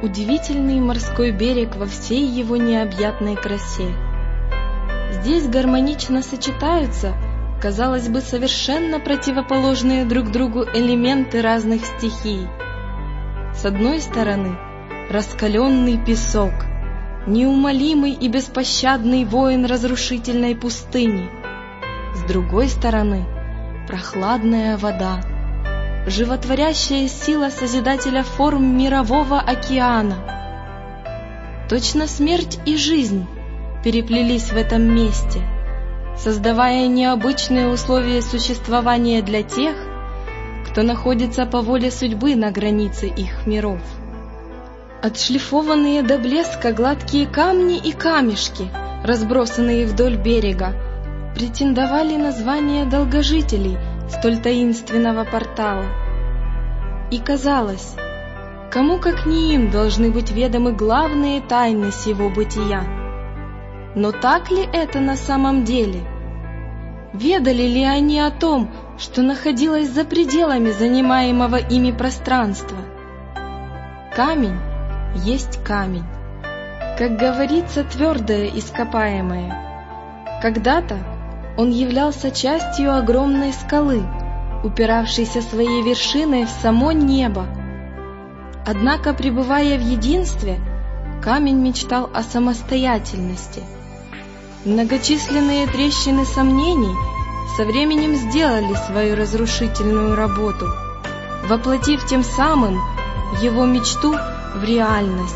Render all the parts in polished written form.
удивительный морской берег во всей его необъятной красе. Здесь гармонично сочетаются, казалось бы, совершенно противоположные друг другу элементы разных стихий. С одной стороны, раскаленный песок, неумолимый и беспощадный воин разрушительной пустыни. С другой стороны, прохладная вода, животворящая сила Созидателя форм мирового океана. Точно смерть и жизнь переплелись в этом месте, создавая необычные условия существования для тех, кто находится по воле судьбы на границе их миров. Отшлифованные до блеска гладкие камни и камешки, разбросанные вдоль берега, претендовали на звание долгожителей столь таинственного портала. И казалось, кому как не им должны быть ведомы главные тайны сего бытия. Но так ли это на самом деле? Ведали ли они о том, что находилось за пределами занимаемого ими пространства? Камень есть камень, как говорится, твердое ископаемое. Когда-то он являлся частью огромной скалы, упиравшейся своей вершиной в само небо. Однако, пребывая в единстве, камень мечтал о самостоятельности. Многочисленные трещины сомнений со временем сделали свою разрушительную работу, воплотив тем самым его мечту в реальность.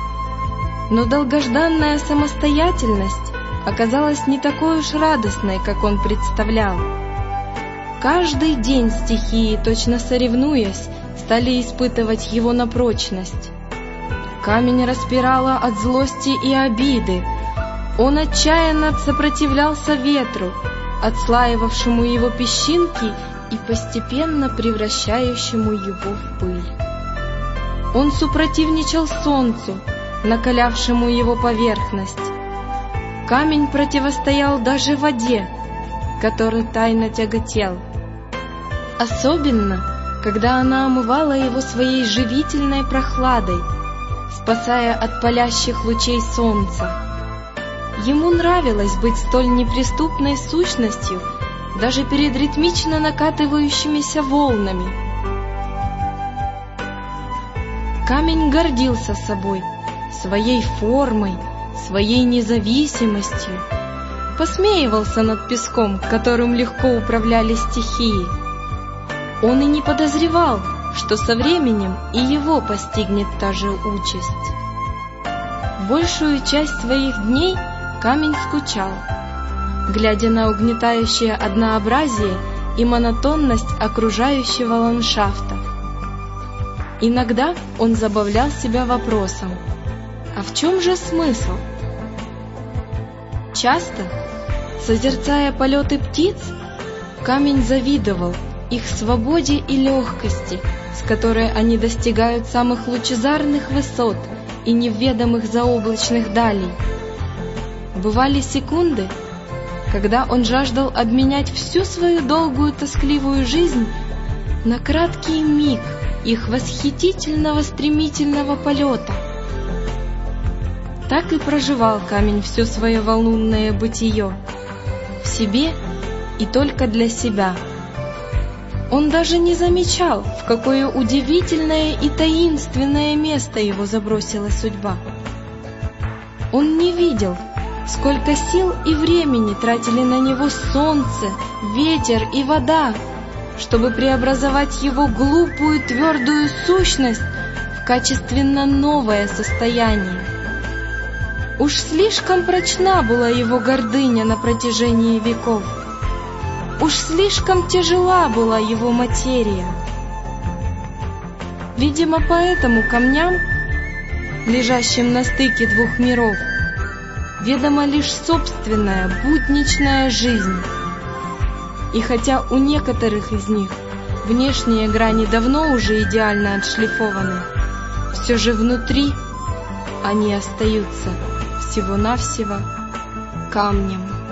Но долгожданная самостоятельность оказалась не такой уж радостной, как он представлял. Каждый день стихии, точно соревнуясь, стали испытывать его на прочность. Камень распирало от злости и обиды. Он отчаянно сопротивлялся ветру, отслаивавшему его песчинки и постепенно превращающему его в пыль. Он супротивничал солнцу, накалявшему его поверхность. Камень противостоял даже воде, которой тайно тяготел. Особенно, когда она омывала его своей живительной прохладой, спасая от палящих лучей солнца. Ему нравилось быть столь неприступной сущностью даже перед ритмично накатывающимися волнами. Камень гордился собой, своей формой, своей независимостью, посмеивался над песком, которым легко управляли стихии. Он и не подозревал, что со временем и его постигнет та же участь. Большую часть своих дней камень скучал, глядя на угнетающее однообразие и монотонность окружающего ландшафта. Иногда он забавлял себя вопросом: а в чем же смысл? Часто, созерцая полеты птиц, камень завидовал их свободе и легкости, с которой они достигают самых лучезарных высот и неведомых заоблачных далей. Бывали секунды, когда он жаждал обменять всю свою долгую тоскливую жизнь на краткий миг их восхитительного стремительного полета. Так и проживал камень все свое волнуное бытие, в себе и только для себя. Он даже не замечал, в какое удивительное и таинственное место его забросила судьба. Он не видел, сколько сил и времени тратили на него солнце, ветер и вода, чтобы преобразовать его глупую твердую сущность в качественно новое состояние. Уж слишком прочна была его гордыня на протяжении веков. Уж слишком тяжела была его материя. Видимо, поэтому камням, лежащим на стыке двух миров, ведома лишь собственная будничная жизнь. И хотя у некоторых из них внешние грани давно уже идеально отшлифованы, все же внутри они остаются всего-навсего камнем.